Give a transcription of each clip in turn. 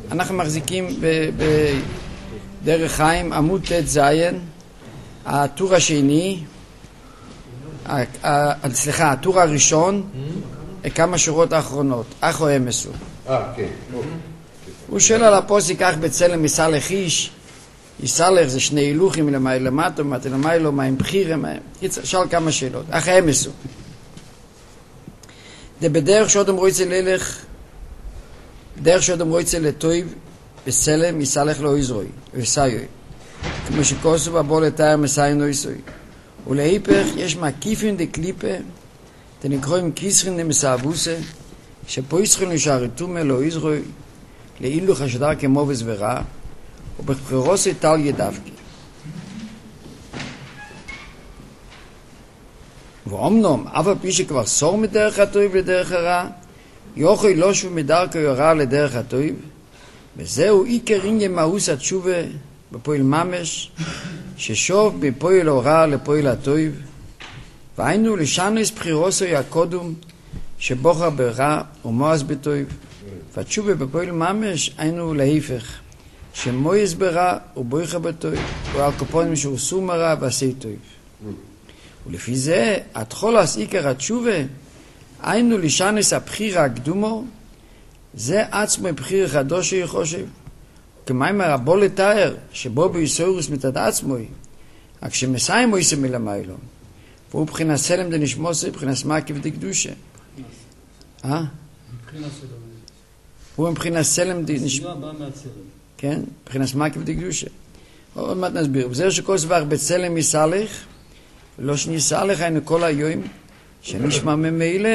אנחנו מחזיקים בדרך חיים, עמוד ת' הטור השני, הטור הראשון, כמה שורות האחרונות, אחו אמסו. כן. הוא שואל על הפוסק, כך בצלם יסלח איש, יסלח זה שני הילוכים למעלה למטה, ומטה למעלה, מה עם בחירה, שאל כמה שאלות, אחו אמסו. זה בדרך שאודם רויצה ללך, דרך שאודם רויצה לטויב, בצלם יסלח לו יזרוי, וסייוי. כמו שכוסו בבוא לתאר מסיין לא יסוי. ולהיפך, יש מקיפים דקליפה, תנקרואים כיסחין למסעבוסה, שפה יסחין לשעריתומה לא יזרוי, לאילו חשדר כמו וזברה, ובבחירוסי טל ידווקי. ואומנום, אף הפי שכבר סור מדרך הטויב לדרך הרע, יוכי לא שוב מדרכו הרע לדרך הטויב, וזהו עיקר עניין מהוס התשובה בפועל ממש, ששוב בפועל הרע לפועל הטויב, והיינו לשנס בחירוסי הקודום, שבוחר ברע ומועז בטויב, והתשובה בפועל ממש היינו להיפך, שמועז ברע ובוחר בטויב, ועל קופונים שעושו מרע ועשי טויב. ולפי זה, התחולס עיקר התשובה, היינו לשנס הבחיר הקדומו, זה עצמו בחיר חדוש שיחושב. כמיימר הבוא לתאר, שבו ביסורוס מתת עצמו, רק שמסיים הוא יסם מלמיילו. והוא בחינת סלם דנשמוסי, בחינת מקיף דקדושה. הוא מבחינת סלם דנשמוסי. כן, בחינת מקיף דקדושה. עוד מעט נסביר. וזה שכל סבר בצלם יסלח, ולא שניסלח היינו כל היום, שנשמע ממילא.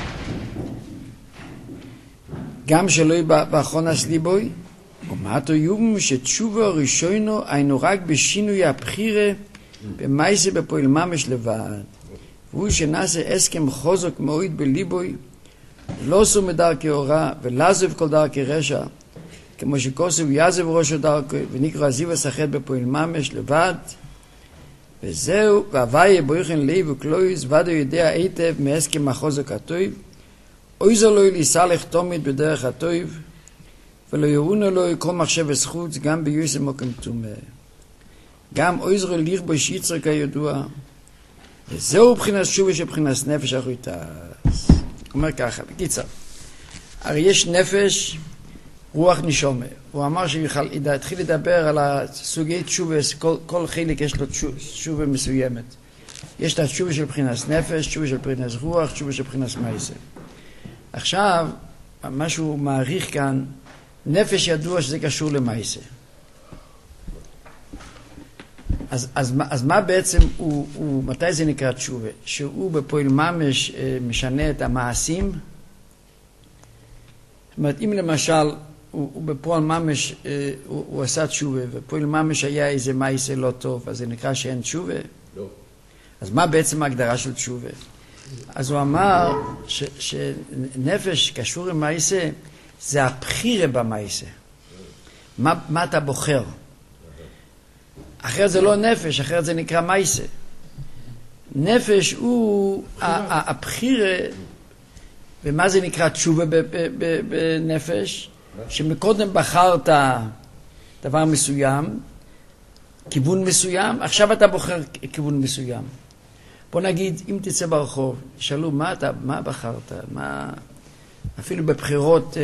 גם שלא יהיה באחרון הסליבוי, ומעטו יום שתשובו הראשונו היינו רק בשינוי הבחירה במייסה בפועל ממש לבד. והוא שנעשה הסכם חוזק מאוד בליבוי, לא סור מדרכי אורה ולעזוב כל דרכי רשע, כמו שכוסו יעזב ראשו דרכו ונקרא עזיב השחט בפועל ממש לבד. וזהו, והווי בויכן לב וקלויס, ודו יודע היטב מהסכם החוזק הטויב, אויזו לו ליסלח תומית בדרך הטויב, ולא ירונו לו כל מחשב וזכות, גם ביוסם מוקם תומה. גם אויזו ליך בו שיצר כידוע, וזהו בחינת שובה שבחינת נפש אחריתס. אומר ככה, בקיצר, הרי יש נפש, רוח נשומה. הוא אמר שהתחיל לדבר על הסוגי תשובה, כל חלק יש לו תשובה מסוימת. יש את התשובה של בחינת נפש, תשובה של בחינת רוח, תשובה של בחינת מייסה. עכשיו, מה שהוא מעריך כאן, נפש ידוע שזה קשור למייסה. אז מה בעצם מתי זה נקרא תשובה? שהוא בפועל ממש משנה את המעשים? זאת אומרת, אם למשל הוא בפועל ממש, הוא עשה תשובה, ופועל ממש היה איזה מייסה לא טוב, אז זה נקרא שאין תשובה? לא. אז מה בעצם ההגדרה של תשובה? אז הוא אמר שנפש קשור עם מייסה, זה הבחירה במייסה. מה אתה בוחר? אחרת זה לא נפש, אחרת זה נקרא מייסה. נפש הוא הבחירה, ומה זה נקרא תשובה בנפש? שמקודם בחרת דבר מסוים, כיוון מסוים, עכשיו אתה בוחר כיוון מסוים. בוא נגיד, אם תצא ברחוב, שאלו מה בחרת? אפילו בבחירות,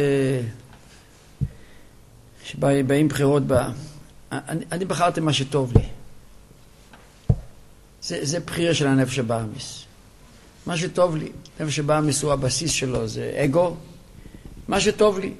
שבאים בחירות אני בחרתי מה שטוב לי. זה בחירה של הנפש הבאמיס. מה שטוב לי. נפש הבאמיס הוא הבסיס שלו, זה אגו. מה שטוב לי.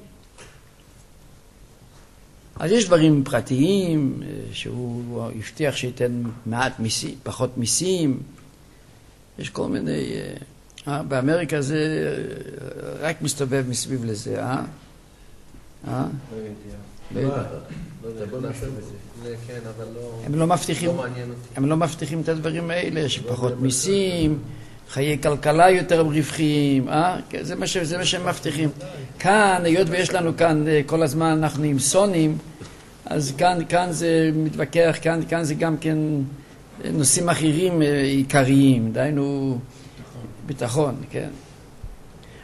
אז יש דברים פרטיים, שהוא יבטיח שייתן מעט מיסים, פחות מיסים. יש כל מיני, באמריקה זה רק מסתובב מסביב לזה, לא יודע. בוא נעשה בזה. כן, אבל הם לא מבטיחים את הדברים האלה, שפחות מיסים, חיי כלכלה יותר רווחיים, זה מה שהם מבטיחים. כאן, היות ויש לנו כאן, כל הזמן אנחנו עם סונים, אז כאן זה מתווכח, כאן זה גם כן נושאים אחרים עיקריים, דהיינו ביטחון, כן.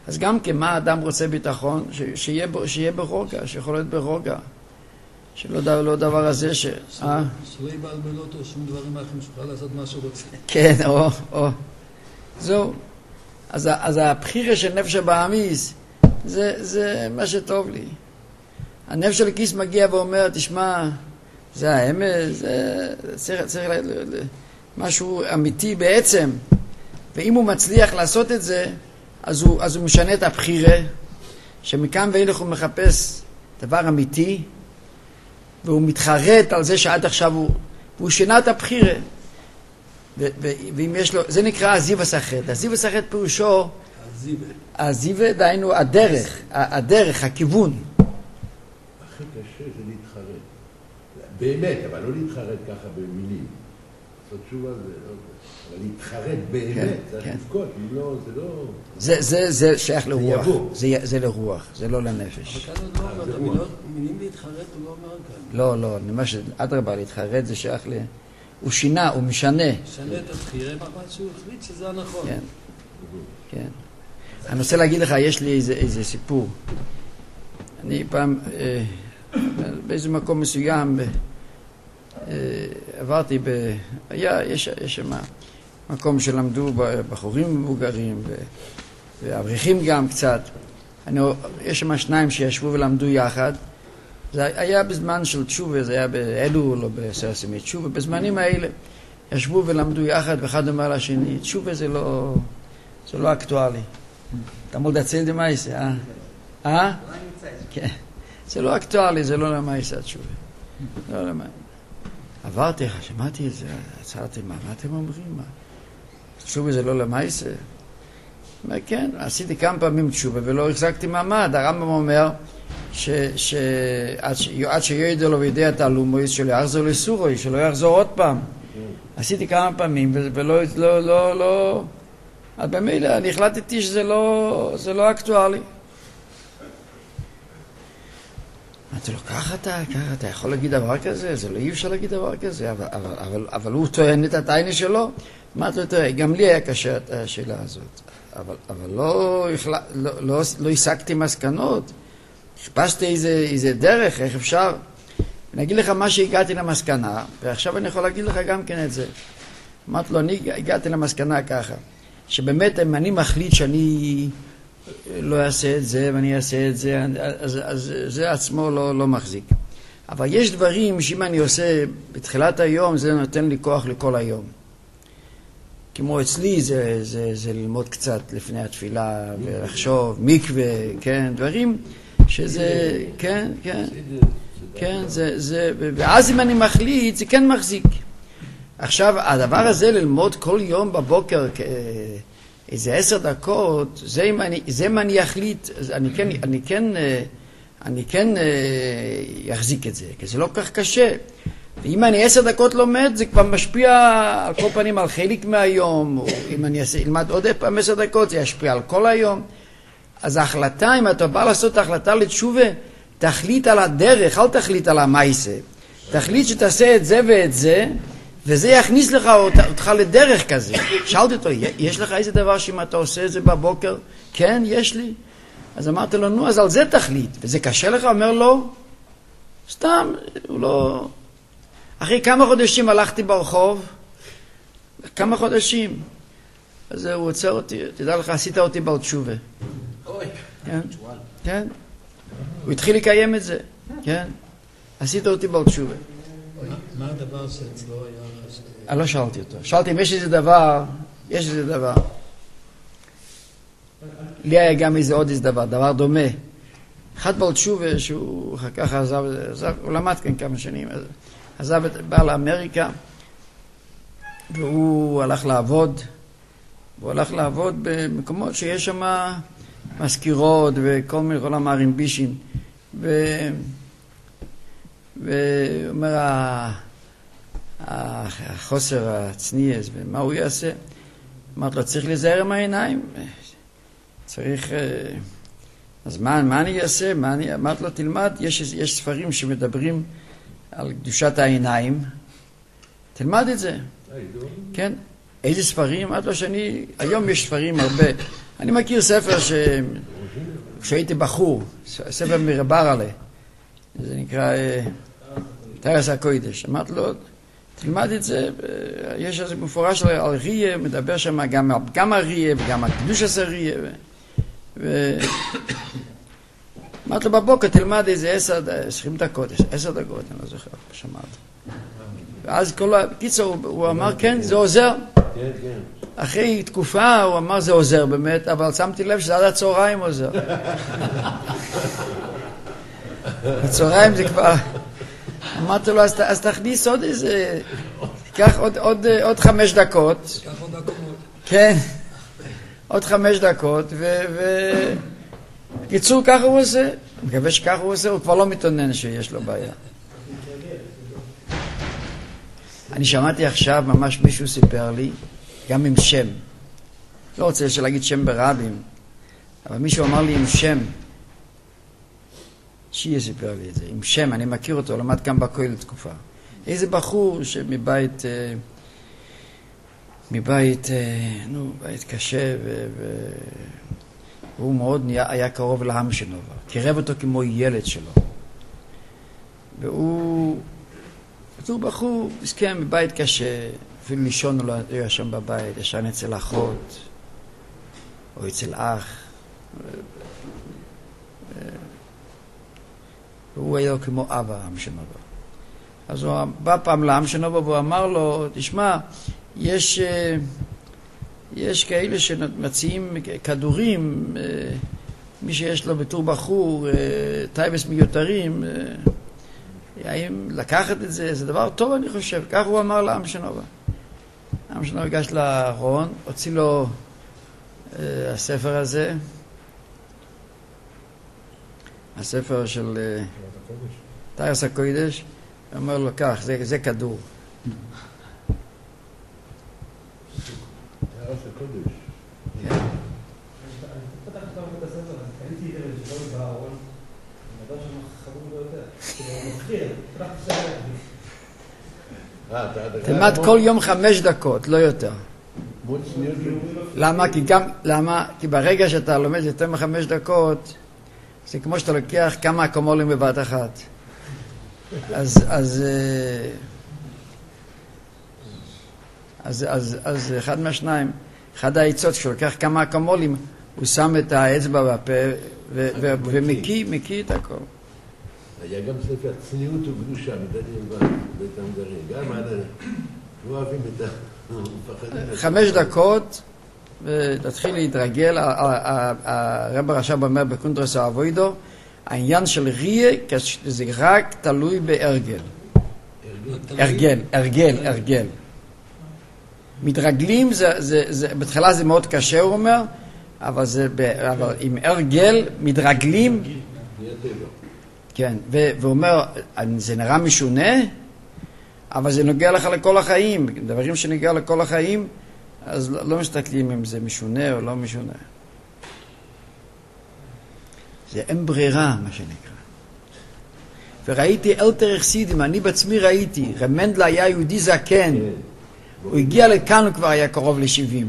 אז גם כן, מה האדם רוצה ביטחון? שיהיה ברוגע, שיכול להיות ברוגע. שלא דבר הזה שלא יבלבל אותו שום דברים אחרים, שיוכל לעשות מה שהוא רוצה. כן, זהו. אז הבחירה של נפש הבאמיס, זה מה שטוב לי. הנפש של הכיס מגיע ואומר, תשמע, זה האמת, צריך משהו אמיתי בעצם. ואם הוא מצליח לעשות את זה, אז הוא משנה את הבחירה, שמכאן ואילך הוא מחפש דבר אמיתי, והוא מתחרט על זה שעד עכשיו הוא שינה את הבחירה. ואם יש לו, זה נקרא הזיו הסחט. הזיו הסחט פירושו, הזיו, דהיינו הדרך, הכיוון. הכי קשה זה להתחרט. באמת, אבל לא להתחרט ככה במילים. זאת תשובה זה, אבל להתחרט באמת, זה לבכות, אם לא, זה לא... זה שייך לרוח, זה לרוח, זה לא לנפש. אבל כאן עוד לא אומר, מילים להתחרט הוא לא אומר כאן. לא, ממש, אדרבה, להתחרט זה שייך ל... הוא שינה, הוא משנה. משנה את הבחירה, מה שהוא החליט שזה הנכון. כן, כן. אני רוצה להגיד לך, יש לי איזה סיפור. אני פעם, באיזה מקום מסוים, עברתי יש שם מקום שלמדו בחורים מבוגרים ואברכים גם קצת. יש שם שניים שישבו ולמדו יחד. זה היה בזמן של תשובה, זה היה באלול או בסרסמי תשובה. בזמנים האלה ישבו ולמדו יחד, ואחד אומר לשני, תשובה זה לא אקטואלי. אתה מול דצל דמייסה, כן. זה לא אקטואלי, זה לא למייסה תשובה. לא למייסה. עברתי, שמעתי את זה, עצרתי, מה אתם אומרים? תשובה זה לא למייסה? כן, עשיתי כמה פעמים תשובה ולא החזקתי מעמד. הרמב"ם אומר שעד שיועד לו וידע את הלומויס שלא יחזור לסורוי, שלא יחזור עוד פעם. עשיתי כמה פעמים ולא... אז במילא אני החלטתי שזה לא אקטואלי. אמרתי לו, ככה אתה יכול להגיד דבר כזה? זה לא אי אפשר להגיד דבר כזה, אבל הוא טוען את הטיינה שלו. אמרתי לו, תראה, גם לי היה קשה את השאלה הזאת, אבל לא השגתי מסקנות. חיפשתי איזה דרך, איך אפשר. אני אגיד לך מה שהגעתי למסקנה, ועכשיו אני יכול להגיד לך גם כן את זה. אמרתי לו, אני הגעתי למסקנה ככה, שבאמת אם אני מחליט שאני לא אעשה את זה ואני אעשה את זה, אז זה עצמו לא מחזיק. אבל יש דברים שאם אני עושה בתחילת היום, זה נותן לי כוח לכל היום. כמו אצלי זה ללמוד קצת לפני התפילה ולחשוב, מקווה, כן, דברים שזה, כן, ואז אם אני מחליט, זה כן מחזיק. עכשיו, הדבר הזה ללמוד כל יום בבוקר, איזה 10 דקות, זה אם אני אחליט, אני כן יחזיק את זה, כי זה לא כך קשה. ואם אני 10 דקות לומד, זה כבר משפיע על כל פנים על חלק מהיום, או אם אני אלמד עוד פעם 10 דקות, זה ישפיע על כל היום. אז ההחלטה, אם אתה בא לעשות החלטה לתשובה, תחליט על הדרך, אל תחליט על המייסה. תחליט שתעשה את זה ואת זה, וזה יכניס לך אותך לדרך כזה. שאלתי אותו, יש לך איזה דבר שאם אתה עושה את זה בבוקר? כן, יש לי. אז אמרתי לו, נו, אז על זה תחליט. וזה קשה לך? אומר לו, סתם, הוא לא... אחרי כמה חודשים הלכתי ברחוב, כמה חודשים. אז הוא עוצר אותי, תדע לך, עשית אותי בעוד תשובה. כן, כן. הוא התחיל לקיים את זה, כן. עשית אותי בעוד תשובה. מה הדבר שאצלו היה חשוב? אני לא שאלתי אותו. שאלתי אם יש איזה דבר, לי היה גם עוד איזה דבר דומה. אחד בעוד תשובה שהוא אחר כך עזב, הוא למד כאן כמה שנים, בא לאמריקה, והוא הלך לעבוד במקומות שיש שם מזכירות וכל מיני כל המערים בישים. והוא אומר, החוסר הצניעס, ומה הוא יעשה? אמרת לו, צריך להיזהר עם העיניים. צריך... אז מה אני אעשה? אמרת לו, תלמד, יש ספרים שמדברים על קדושת העיניים. תלמד את זה. כן. איזה ספרים? אמרת לו שאני... היום יש ספרים אני מכיר ספר כשהייתי בחור, ספר מרברלה, זה נקרא תרס הקודש. אמרתי לו, תלמד את זה, יש איזה מפורש על ריה, מדבר שם גם על ריה וגם על קדוש עשה ריה. אמרתי לו בבוקר, תלמד איזה 20 דקות, 10 דקות, אני לא זוכר, שמעת. ואז קיצור, הוא אמר, כן, זה עוזר. אחרי תקופה הוא אמר, זה עוזר באמת, אבל שמתי לב שזה עד הצהריים עוזר. הצהריים זה כבר... אמרתי לו, אז תכניס עוד איזה... קח עוד 5 דקות. קח עוד דקות. כן, עוד 5 דקות, קיצור, ככה הוא עושה. אני מקווה שככה הוא עושה, הוא כבר לא מתעונן שיש לו בעיה. אני שמעתי עכשיו, ממש מישהו סיפר לי, גם עם שם. לא רוצה להגיד שם ברבים, אבל מישהו אמר לי עם שם. שיהיה סיפר לי את זה, עם שם, אני מכיר אותו, למד כאן בכולל תקופה. איזה בחור שמבית, בית קשה, והוא מאוד היה קרוב להמשנובה, קירב אותו כמו ילד שלו. והוא בחור, מסכן, מבית קשה, אפילו לישון לא היה שם בבית, ישן אצל אחות, או אצל אח. והוא היה כמו אבא, המשנובה. אז הוא בא פעם להמשנובה והוא אמר לו, תשמע, יש כאלה שמציעים כדורים, מי שיש לו בתור בחור, טייבס מיותרים, האם לקחת את זה, זה דבר טוב אני חושב. כך הוא אמר להמשנובה. המשנובה הגש לארון, הוציא לו הספר הזה, הספר של תרס הקודש, אומר לו כך, זה כדור. תרס הקודש. כן. פתח את הספר, אז קניתי את זה שלא בארון, מדבר שם חרום ביותר, כאילו הוא מפחיר, פתח את הספר. תלמד כל יום 5 דקות, לא יותר. למה? כי ברגע שאתה לומד יותר מ5 דקות, זה כמו שאתה לוקח כמה אקמולים בבת אחת. אז אחד מהשניים, אחד העצות, כשהוא לוקח כמה אקמולים, הוא שם את האצבע בפה ומקיא את הכל. היה גם ספר צניעות וקדושה מדניאל בית המדרים. גם לא אוהבים את 5 דקות, ותתחיל להתרגל. הרב הרש"ב אומר בקונטרס האבוידו, העניין של ריה, זה רק תלוי בהרגל. הרגל. מתרגלים, בתחילה זה מאוד קשה, הוא אומר, אבל עם הרגל מתרגלים. כן, והוא אומר, זה נראה משונה, אבל זה נוגע לך לכל החיים. דברים שנוגע לכל החיים, אז לא מסתכלים אם זה משונה או לא משונה. זה אין ברירה, מה שנקרא. וראיתי אלתר חסידים, אני בעצמי ראיתי, רב מנדל היה יהודי זקן, הוא הגיע לכאן, הוא כבר היה קרוב ל-70.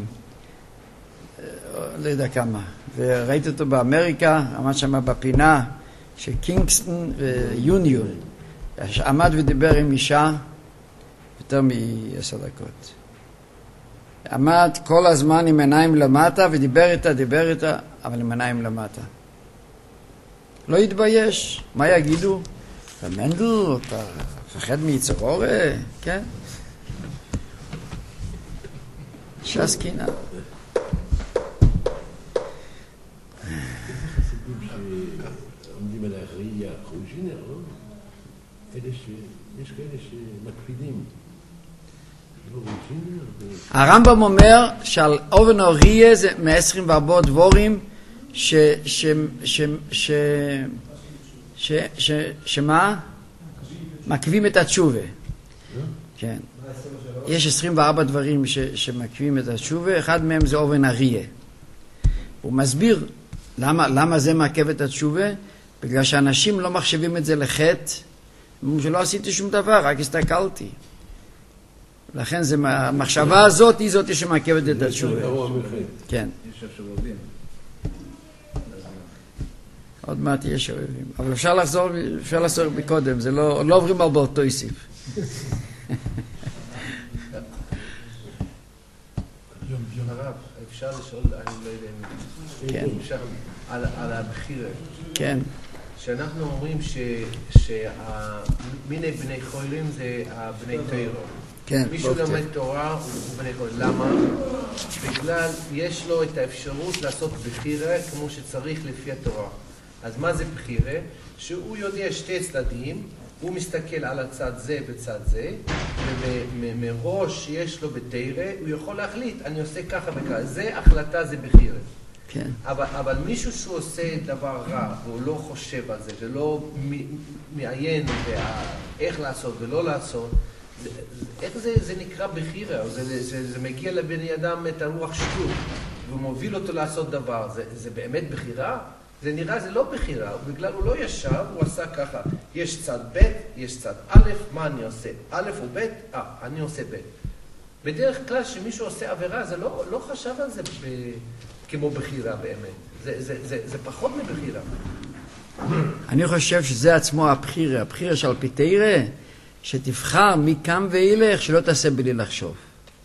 לא יודע כמה. וראיתי אותו באמריקה, עמד שם בפינה של קינגסטון ויוניון. עמד ודיבר עם אישה יותר מ10 דקות. עמד כל הזמן עם עיניים למטה ודיבר איתה, אבל עם עיניים למטה. לא יתבייש. מה יגידו? מנדל, אתה מפחד מיצרור? כן? ש"ס קינה. עומדים על האחראי החושינר, לא? יש כאלה שמקפידים. הרמב"ם אומר שעל אובן אוריה זה 124 דבורים שמה? מקווים את התשובה. כן. יש 24 דברים שמקווים את התשובה, אחד מהם זה אובן אריה. הוא מסביר למה זה מעכב את התשובה, בגלל שאנשים לא מחשבים את זה לחטא, שלא עשיתי שום דבר, רק הסתכלתי. לכן המחשבה הזאת היא זאת שמעכבת את התשובה. כן. יש עכשיו עובדים. עוד מעט יש אוהבים. אבל אפשר לחזור מקודם, זה לא עוברים על באותו איסיף. הרב, אפשר לשאול, אני לא יודע אם... כן. אפשר, על הבחירה. כן. שאנחנו אומרים מיני בני חולים זה הבני תוירו. כן. מישהו לומד תורה הוא בני חולים. למה? בגלל יש לו את האפשרות לעשות בחירה כמו שצריך לפי התורה. אז מה זה בחירה? שהוא יודע שתי צדדים, הוא מסתכל על הצד זה וצד זה, ומראש יש לו בתורה, הוא יכול להחליט, אני עושה ככה וככה. זה החלטה, זה בחירה. כן. אבל מישהו שהוא עושה דבר רע, והוא לא חושב על זה, ולא מעיין איך לעשות ולא לעשות, איך זה נקרא בחירה? זה מגיע לבן אדם את הרוח שטות, והוא מוביל אותו לעשות דבר. זה באמת בחירה? זה נראה, זה לא בחירה, בגלל הוא לא ישב, הוא עשה ככה, יש צד ב', יש צד א', מה אני עושה? א' או ב', אני עושה ב'. בדרך כלל שמישהו עושה עבירה, זה לא חשב על זה כמו בחירה באמת. זה פחות מבחירה. אני חושב שזה עצמו הבחירה. הבחירה של פיתירה, שתבחר מכאן ואילך, שלא תעשה בלי לחשוב.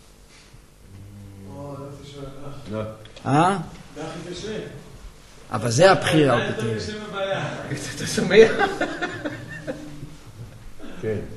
אה? זה הכי קשה. אבל זה הבחירה על פיתירה. אתה שומע? כן.